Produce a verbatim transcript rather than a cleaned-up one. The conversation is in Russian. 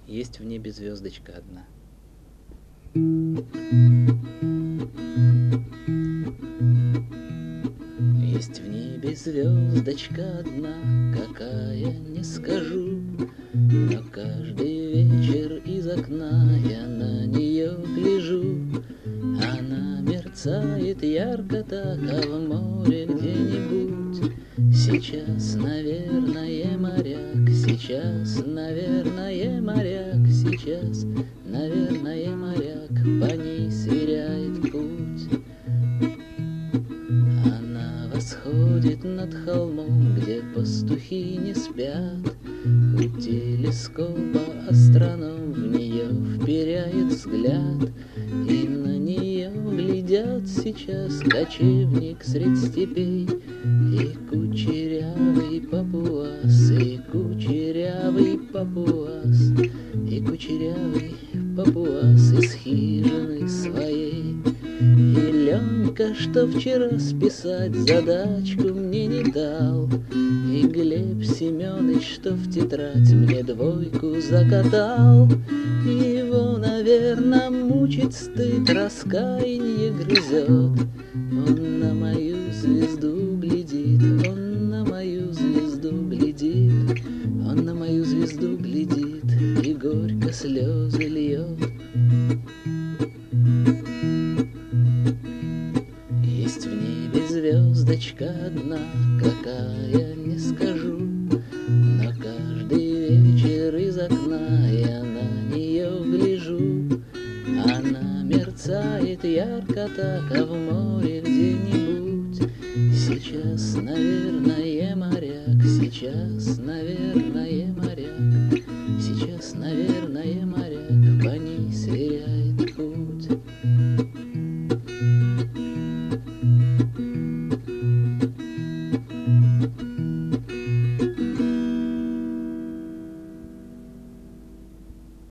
Есть в небе звездочка одна. Есть в небе звездочка одна, какая не скажу, но каждый вечер из окна я на нее гляжу. Она мерцает ярко так, а в море где-нибудь сейчас, наверное, моряк, сейчас, наверное, моряк, сейчас, наверное, моряк по ней сверяет путь. Она восходит над холмом, где пастухи не спят. У телескопа астроном в нее вперяет взгляд, и на нее глядят сейчас кочевник средь степей и кучерявый папуас, и кучерявый папуас, и кучерявый папуас из хижины своей. И Ленька, что вчера списать задачку мне не дал, и Глеб Семёныч, что в тетрадь мне двойку закатал, его, наверно, мучит стыд, раскаяние грызет. Он на мою звезду глядит, он на мою звезду глядит, он на мою звезду глядит и горько слезы льет. Есть в небе звездочка одна, какая не скажу, но каждый вечер из окна я на нее гляжу. Она мерцает ярко так, а в море где-нибудь сейчас, наверное, моряк, сейчас, наверное, моряк, сейчас, наверное, моряк.